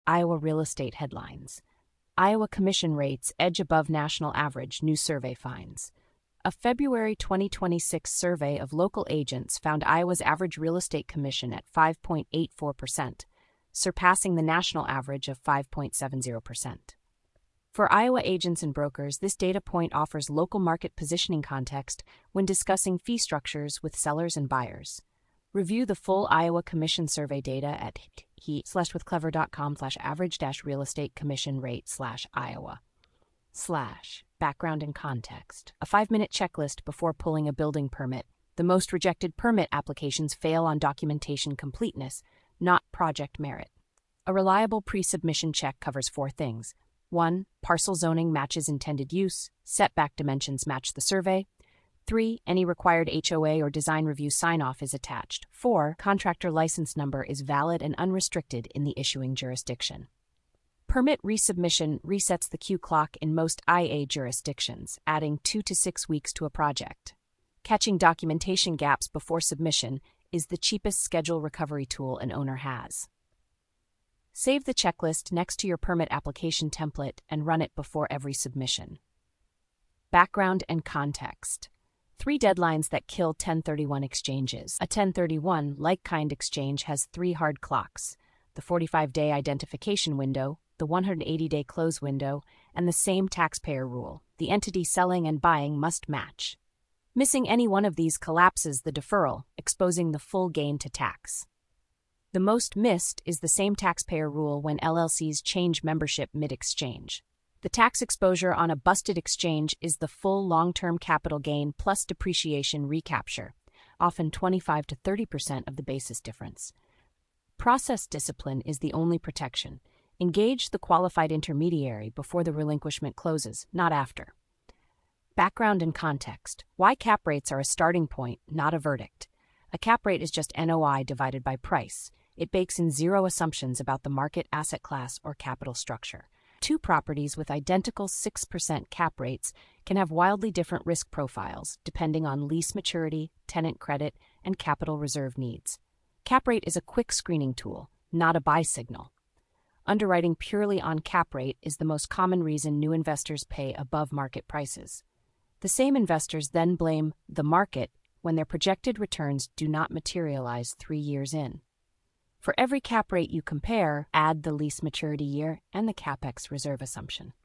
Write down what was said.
Iowa real estate headlines. Iowa commission rates edge above national average, new survey finds. A February 2026 survey of local agents found Iowa's average real estate commission at 5.84%, surpassing the national average of 5.70%. For Iowa agents and brokers, this data point offers local market positioning context when discussing fee structures with sellers and buyers. Review the full Iowa Commission Survey data at he/withclever.com/average-real estate commission rate/Iowa. Background and context. A 5-minute checklist before pulling a building permit. The most rejected permit applications fail on documentation completeness, not project merit. A reliable pre-submission check covers 4 things. 1. Parcel zoning matches intended use. Setback dimensions match the survey. 3. Any required HOA or design review sign-off is attached. 4. Contractor license number is valid and unrestricted in the issuing jurisdiction. Permit resubmission resets the queue clock in most IA jurisdictions, adding 2 to 6 weeks to a project. Catching documentation gaps before submission is the cheapest schedule recovery tool an owner has. Save the checklist next to your permit application template and run it before every submission. Background and context. 3 deadlines that kill 1031 exchanges. A 1031 like-kind exchange has 3 hard clocks: the 45-day identification window, the 180-day close window, and the same taxpayer rule. The entity selling and buying must match. Missing any one of these collapses the deferral, exposing the full gain to tax. The most missed is the same taxpayer rule when LLCs change membership mid-exchange. The tax exposure on a busted exchange is the full long-term capital gain plus depreciation recapture, often 25 to 30% of the basis difference. Process discipline is the only protection. Engage the qualified intermediary before the relinquishment closes, not after. Background and context. Why cap rates are a starting point, not a verdict. A cap rate is just NOI divided by price. It bakes in 0 assumptions about the market, asset class, or capital structure. 2 properties with identical 6% cap rates can have wildly different risk profiles depending on lease maturity, tenant credit, and capital reserve needs. Cap rate is a quick screening tool, not a buy signal. Underwriting purely on cap rate is the most common reason new investors pay above market prices. The same investors then blame the market when their projected returns do not materialize 3 years in. For every cap rate you compare, add the lease maturity year and the CapEx reserve assumption.